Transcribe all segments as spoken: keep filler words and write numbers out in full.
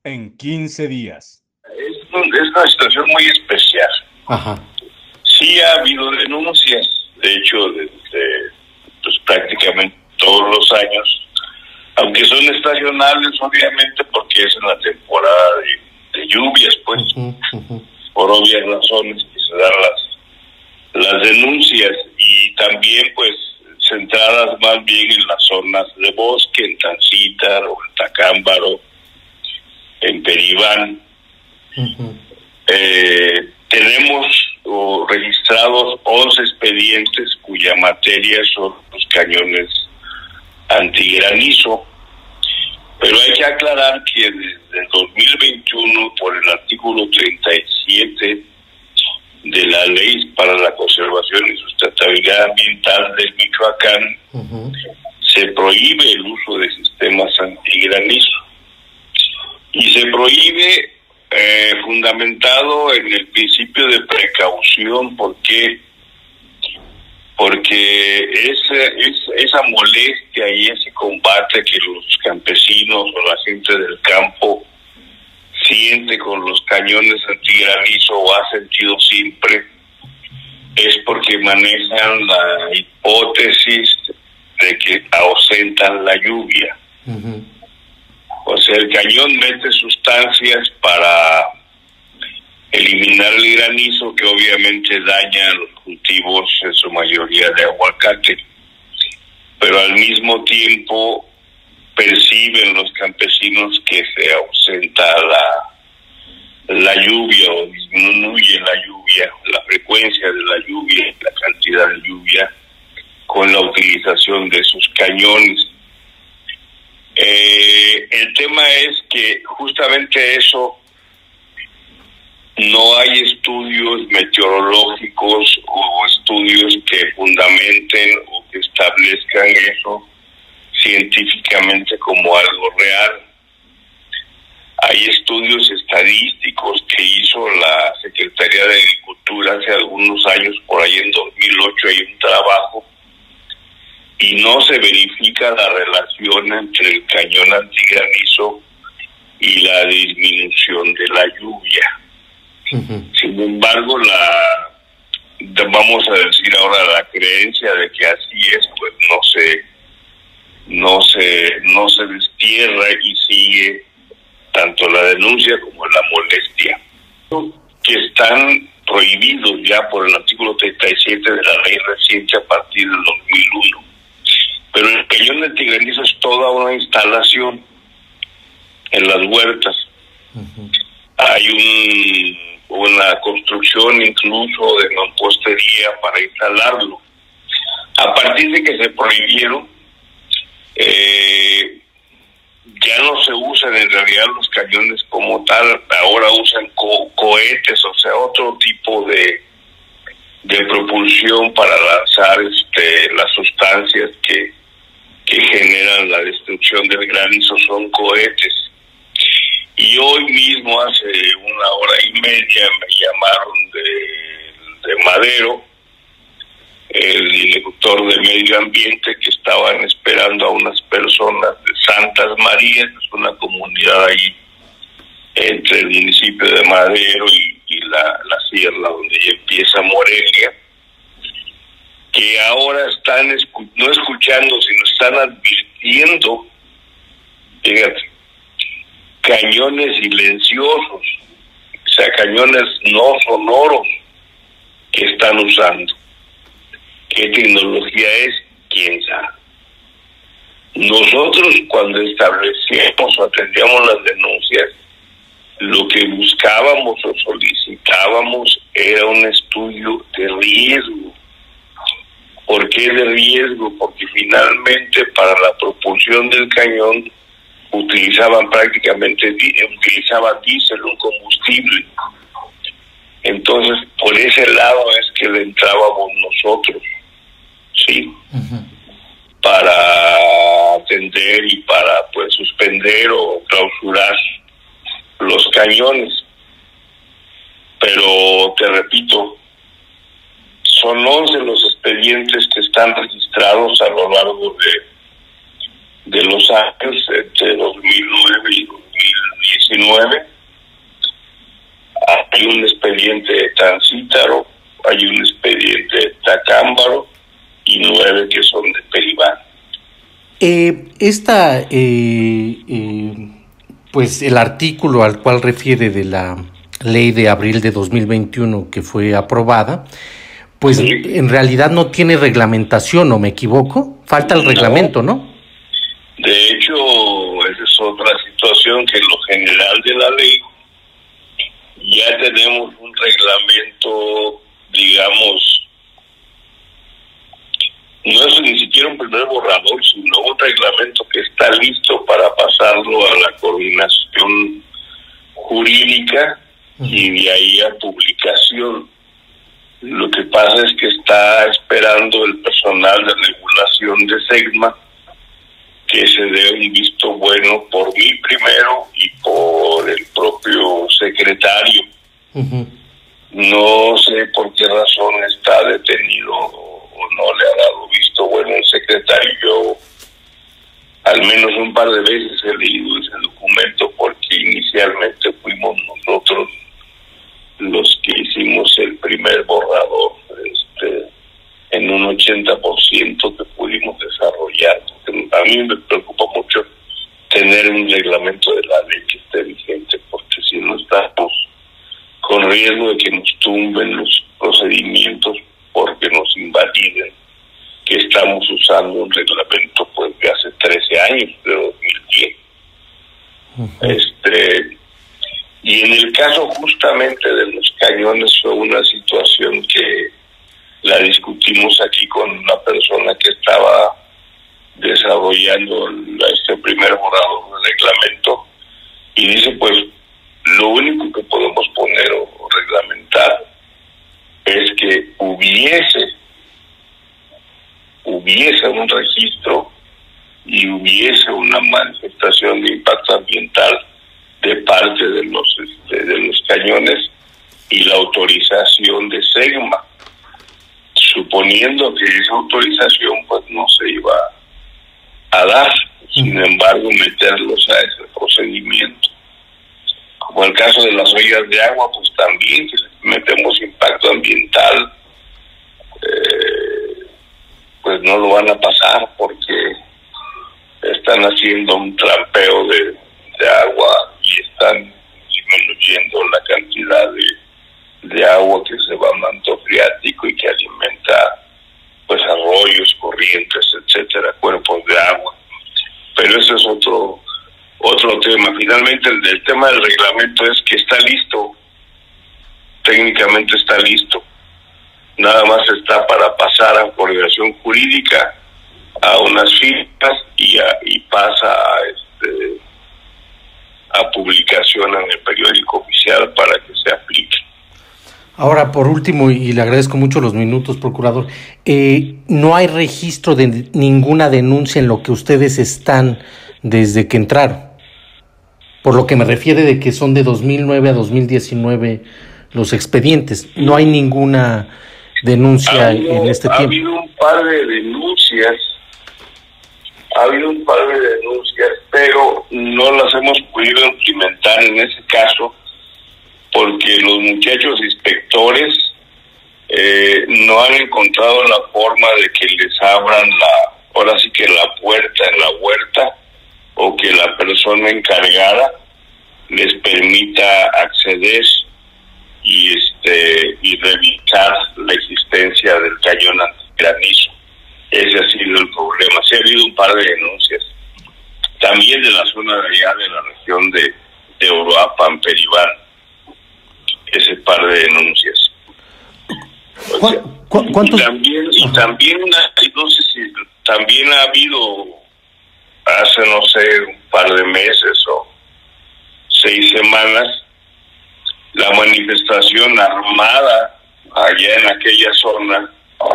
en quince días. Es, un- es una situación muy especial. Ajá. Sí ha habido denuncias, de hecho, desde pues, prácticamente todos los años, aunque son estacionales, obviamente, porque es en la temporada de, de lluvias, pues, Uh-huh, uh-huh. por obvias razones que se dan las, las denuncias, y también, pues, centradas más bien en las zonas de bosque, en Tancítar o en Tacámbaro, en Peribán. Uh-huh. Eh, tenemos oh, registrados once expedientes cuya materia son los cañones antigranizo, pero hay que aclarar que desde el dos mil veintiuno, por el artículo treinta y siete de la Ley para la Conservación y Sustentabilidad Ambiental del Michoacán, uh-huh, se prohíbe el uso de sistemas antigranizo, y se prohíbe eh, fundamentado en el principio de precaución. ¿Por qué? Porque ese, es, esa molestia y ese combate que los campesinos o la gente del campo siente con los cañones antigranizo o ha sentido siempre, es porque manejan la hipótesis de que ausentan la lluvia. Uh-huh. O sea, el cañón mete sustancias para eliminar el granizo, que obviamente daña los cultivos, en su mayoría de aguacate, pero al mismo tiempo perciben los campesinos que se ausenta la, la lluvia o disminuye la lluvia, la frecuencia de la lluvia, la cantidad de lluvia, con la utilización de esos cañones. Eh, el tema es que justamente eso, no hay estudios meteorológicos o estudios que fundamenten o que establezcan eso científicamente como algo real. Hay estudios estadísticos que hizo la Secretaría de Agricultura hace algunos años, por ahí en dos mil ocho hay un trabajo, y no se verifica la relación entre el cañón antigranizo y la disminución de la lluvia. Uh-huh. Sin embargo, la vamos a decir ahora la creencia de que así es, pues no se no se no se destierra y sigue tanto la denuncia como la molestia, que están prohibidos ya por el artículo treinta y siete de la ley reciente a partir del dos mil uno. Pero el cañón antigranizo es toda una instalación en las huertas. Uh-huh. Hay un una construcción incluso de mampostería para instalarlo. A partir de que se prohibieron, eh, ya no se usan en realidad los cañones como tal, ahora usan co- cohetes, o sea, otro tipo de de propulsión para lanzar este las sustancias que, que generan la destrucción del granizo, son cohetes. Y hoy mismo, hace una hora y media, me llamaron de, de Madero, el director de Medio Ambiente, que estaban esperando a unas personas de Santas Marías, que es una comunidad ahí entre el municipio de Madero y, y la, la sierra donde ya empieza Morelia, que ahora están escu- no escuchando, sino están advirtiendo, fíjate, cañones silenciosos, o sea, cañones no sonoros que están usando. ¿Qué tecnología es? ¿Quién sabe? Nosotros, cuando establecíamos o atendíamos las denuncias, lo que buscábamos o solicitábamos era un estudio de riesgo. ¿Por qué de riesgo? Porque finalmente para la propulsión del cañón utilizaban prácticamente, utilizaban diésel, un combustible. Entonces, por ese lado es que le entrábamos nosotros, ¿sí? Uh-huh. Para atender y para, pues, suspender o clausurar los cañones. Pero, te repito, son once los expedientes que están registrados a lo largo de de los años entre dos mil nueve y dos mil diecinueve. Hay un expediente de Tancítaro, hay un expediente de Tacámbaro y nueve que son de Peribán. Eh, esta, eh, eh, pues el artículo al cual refiere de la ley de abril de dos mil veintiuno que fue aprobada, pues sí, en realidad no tiene reglamentación, ¿o me equivoco? Falta el no. reglamento, ¿no? De hecho, esa es otra situación, que en lo general de la ley ya tenemos un reglamento, digamos, no es ni siquiera un primer borrador, sino un reglamento que está listo para pasarlo a la coordinación jurídica uh-huh. y de ahí a publicación. Lo que pasa es que está esperando el personal de regulación de SEGMA que se dé un visto bueno por mí primero y por el propio secretario. Uh-huh. No sé por qué razón está detenido o no le ha dado visto bueno el secretario. Yo al menos un par de veces he leído ese documento porque inicialmente fuimos nosotros los que hicimos el primer borrador, este, en un ochenta por ciento que pudimos desarrollar. A mí me preocupa mucho tener un reglamento de la ley que esté vigente, porque si no estamos con riesgo de que nos tumben los procedimientos porque nos invaliden, que estamos usando un reglamento pues de hace trece años, de dos mil diez. Uh-huh. Este, y en el caso justamente de los cañones fue una situación que la discutimos aquí con una persona que estaba desarrollando este primer borrador de reglamento y dice, pues lo único que podemos poner o reglamentar es que hubiese hubiese un registro y hubiese una manifestación de impacto ambiental de parte de los este, de los cañones y la autorización de SEGMA, suponiendo que esa autorización pues no se iba a dar, sin embargo meterlos a ese procedimiento. Como el caso de las ollas de agua, pues también que metemos impacto ambiental, eh, pues no lo van a pasar porque están haciendo un trampeo de, de agua y están disminuyendo la cantidad de, de agua que se va a manto freático y que alimenta pues arroyos, corrientes, etcétera, cuerpos de agua. Pero eso es otro otro tema. Finalmente el, el tema del reglamento es que está listo, técnicamente está listo, nada más está para pasar a coordinación jurídica, a unas firmas y, a, y pasa a, este, a publicación en el periódico oficial para que se aplique. Ahora, por último, y le agradezco mucho los minutos, procurador, eh, no hay registro de ninguna denuncia en lo que ustedes están desde que entraron, por lo que me refiere de que son de dos mil nueve a dos mil diecinueve los expedientes. No hay ninguna denuncia habido, en este ha tiempo. Ha habido un par de denuncias, ha habido un par de denuncias, pero no las hemos podido implementar en ese caso, porque los muchachos inspectores eh, no han encontrado la forma de que les abran la, ahora sí que la puerta en la huerta, o que la persona encargada les permita acceder y este y revisar la existencia del cañón antigranizo. Ese ha sido el problema. Sí ha habido un par de denuncias, también de la zona de allá de la región de, de Uruapan, Peribán, ese par de denuncias. O sea, ¿Cu- ¿Cuántos? Y también, y también, no sé si también ha habido hace, no sé, un par de meses o seis semanas, la manifestación armada allá en aquella zona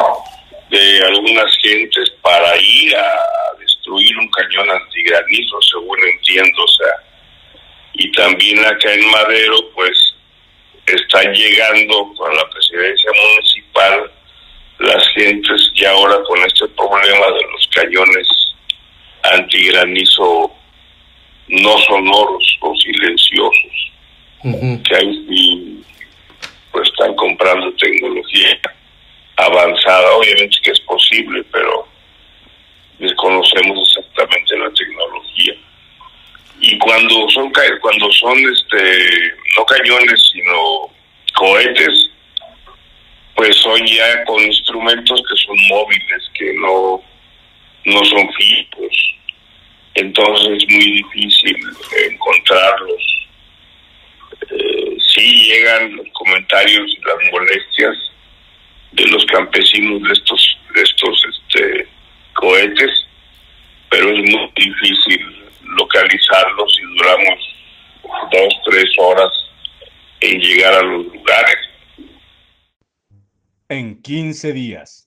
de algunas gentes para ir a destruir un cañón antigranizo, según entiendo, o sea, y también acá en Madero, pues, están llegando con la presidencia municipal las gentes ya ahora con este problema de los cañones antigranizo no sonoros o silenciosos, Ujú. que ahí sí pues están comprando tecnología avanzada. Obviamente que es posible, pero desconocemos exactamente la tecnología. Y cuando son ca- cuando son este no cañones sino cohetes, pues son ya con instrumentos que son móviles, que no no son fijos. Entonces es muy difícil encontrarlos. Eh, sí llegan los comentarios y las molestias de los campesinos de estos de estos este cohetes, pero es muy difícil localizarlos y duramos dos, tres horas en llegar a los lugares. En quince días.